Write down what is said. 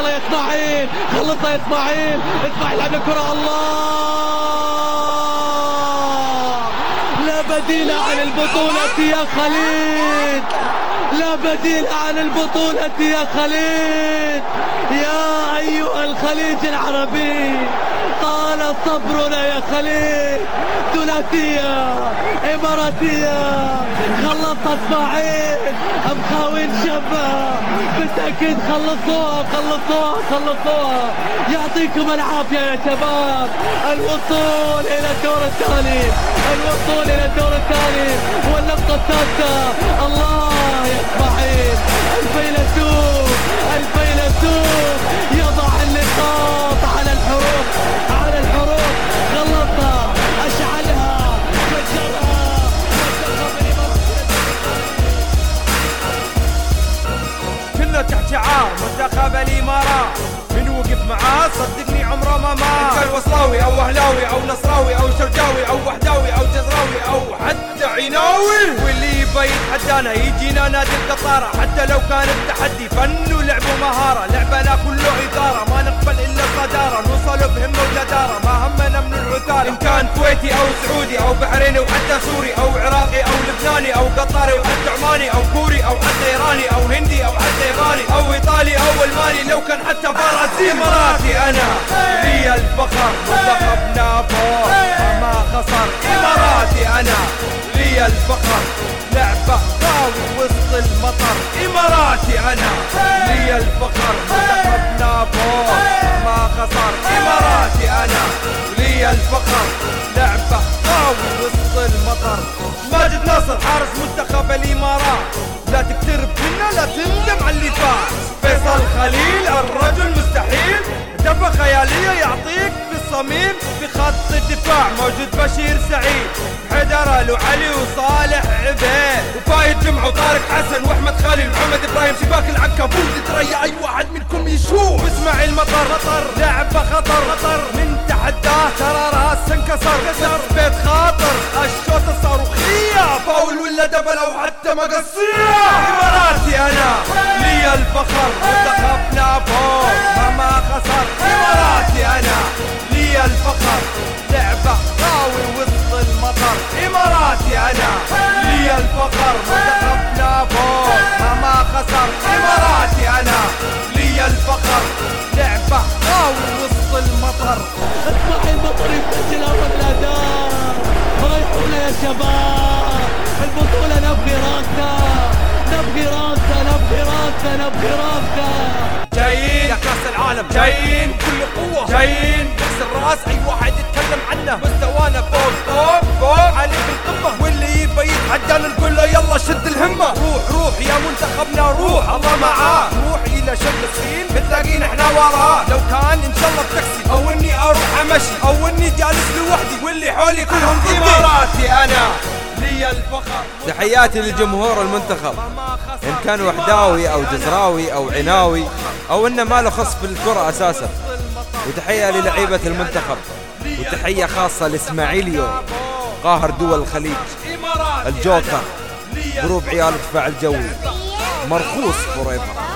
يلا يا اسماعيل، خلصها يا اسماعيل. اسماعيل لعب الكرة، الله، لا بديل عن البطولة يا خليل، لا بديل عن البطولة يا خليل. يا أيها الخليج العربي، طال صبرنا يا خليل. ثلاثية إماراتية، خلصها اسماعيل. أمخاوين شابة بالتأكيد، خلصوها. يعطيكم العافية يا شباب. الوصول إلى الدور الثاني، والنقطة الثالثة. الله يا اسماعيل، الفيلسوف يضع النقاط على الحروف، غلطها، أشعلها، فجرها. كنا تحت شعار منتخب الإمارات، من وقف معاه صدقني عمره ما مات. كان وصلاوي أو أهلاوي أو نصراوي أو شرجاوي أو وحداوي أو جزراوي أو حتى عيناوي، واللي يبي يتحدانا يجينا نادي القطارة. حتى لو كان التحدي فن ولعب ومهارة، لعبنا كله إدارة، ما نقبل إلا صدارة، نوصل بهمة وجدارة، ما همنا من العثارة. إن كان كويتي أو سعودي أو بحريني وحتى سوري أو عراقي أو لبناني أو قطري وحتى عماني أو كوري أو حتى إيراني أو هندي أو حتى إيراني أو إيطالي أو ألماني، لو كان حتى فرنسي. إماراتي أنا لي الفخر، منتخبنا فوق ما خسر. إماراتي أنا لي الفخر، لعبة قوي وسط المطر. إماراتي أنا لي الفخر، منتخبنا فوق ما خسر. إماراتي أنا لي الفخر، لعبة قوي وسط المطر. ماجد ناصر حارس منتخب الإمارات، لا تقترب منا لا تندم على اللي فات. فيصل خليل الرجل مستحيل، دفة خيالية يعطيك في الصميم. في خط الدفاع موجود بشير سعيد، حيدر علي وصالح عبيد وفايد جمعة وطارق حسن واحمد خالد ومحمد ابراهيم. شباك العنكبوت تريا اي واحد منكم يشوف. اسماعيل مطر لعبة خطر، من تحداه ترى راس انكسر. بيت خاطر الشوط الصاروخية، فاول ولا دبل او حتى مقصية. إماراتي انا لي الفخر، منتخبنا فوق ما خسر. إماراتي انا لي الفخر، لعبة قوي وسط المطر. إماراتي أنا لي الفخر، منتخبنا فوق ما خسر. إماراتي أنا لي الفخر، لعبة قوي وسط المطر. اسماعيل مطر يسجل أول الأداء. فريحونا يا شباب، البطولة نبغي راسة. جايين يا كاس العالم، جايين بكل قوة، جايين بكس الراس أي واحد يتكلم عنه. مستوانا فوق عليه بالقمة، واللي يبي يتحدانا نقول له يلا شد الهمة. روح يا منتخبنا روح، الله معاه. روح إلى شد الصين بتلاقين احنا وراه. لو كان إن شاء الله بتاكسي أو إني أروح أمشي أو إني جالس لوحدي واللي حولي كلهم ضدي. إماراتي أنا لي الفخر. تحياتي لجمهور المنتخب، إن كان وحداوي أو جزراوي أو عناوي أو إنه ما له خص في الكرة أساسا. وتحية للعيبة المنتخب، وتحية خاصة لإسماعيليو قاهر دول الخليج، الجوكر، جروب عيال الدفاع الجوي، مرخوص فوريفر.